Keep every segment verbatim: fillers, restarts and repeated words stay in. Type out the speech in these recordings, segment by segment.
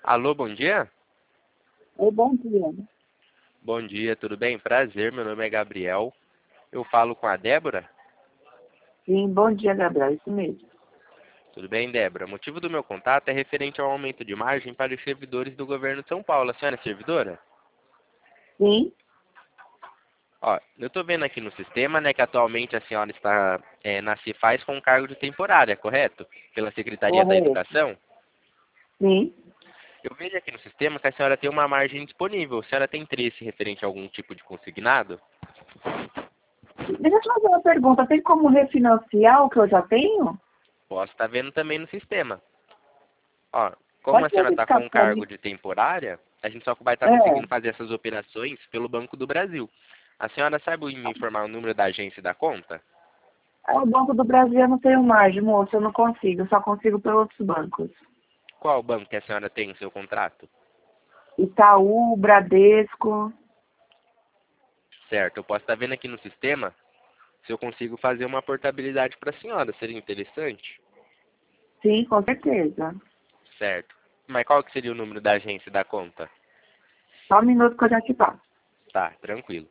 Alô, bom dia? Oi, bom dia. Bom dia, tudo bem? Prazer, meu nome é Gabriel. Eu falo com a Débora? Sim, bom dia, Gabriel, isso mesmo. Tudo bem, Débora? O motivo do meu contato é referente ao aumento de margem para os servidores do governo de São Paulo. A senhora é servidora? Sim, Ó, eu estou vendo aqui no sistema, né, que atualmente a senhora está é, na Cefaz com cargo de temporária, correto? Pela Secretaria da correto. Educação. Sim. Eu vejo aqui no sistema que a senhora tem uma margem disponível. A senhora tem interesse referente a algum tipo de consignado? Deixa eu te fazer uma pergunta. Tem como refinanciar o que eu já tenho? Posso estar vendo também no sistema. Ó, como Pode a senhora está verificar com um para cargo mim. de temporária, a gente só vai estar É, conseguindo fazer essas operações pelo Banco do Brasil. A senhora sabe me informar o número da agência da conta? é o Banco do Brasil, eu não tenho margem, moço, eu não consigo, eu só consigo pelos outros bancos. Qual banco que a senhora tem no seu contrato? Itaú, Bradesco. Certo, eu posso estar vendo aqui no sistema se eu consigo fazer uma portabilidade para a senhora. Seria interessante? Sim, com certeza. Certo. Mas qual que seria o número da agência da conta? Só um minuto que eu já te passo. Tá, tranquilo.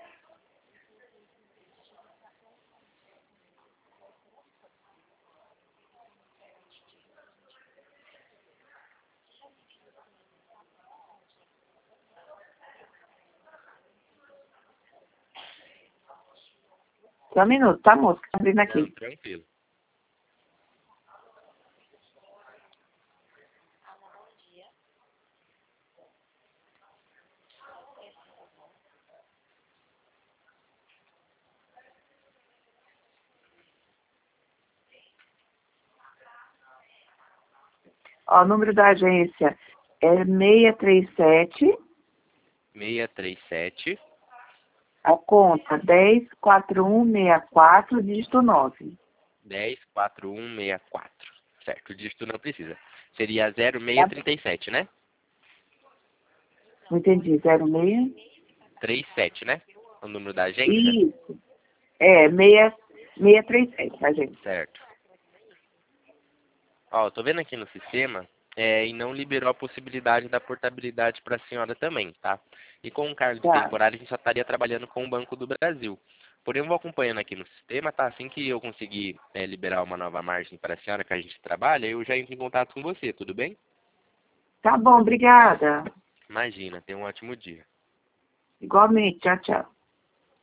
Só um minuto, tá, moço? Que tá abrindo Não, aqui. tranquilo. Ó, o número da agência é seis três sete, seis três sete, a conta dez quatro um seis quatro, dígito nove. dez quatro um seis quatro. Certo, o dígito não precisa. Seria zero seis Tá? três sete, né? Não entendi. zero seis? trinta e sete, né? O número da agência? Isso. É, seis, seis três sete, a gente. Certo. Ó, eu tô vendo aqui no sistema é, e não liberou a possibilidade da portabilidade para a senhora também, tá? E com o cargo de Tá. temporário, a gente só estaria trabalhando com o Banco do Brasil. Porém, eu vou acompanhando aqui no sistema, tá? Assim que eu conseguir é, liberar uma nova margem para a senhora que a gente trabalha, eu já entro em contato com você, tudo bem? Tá bom, obrigada. Imagina, tenha um ótimo dia. Igualmente. Tchau, tchau.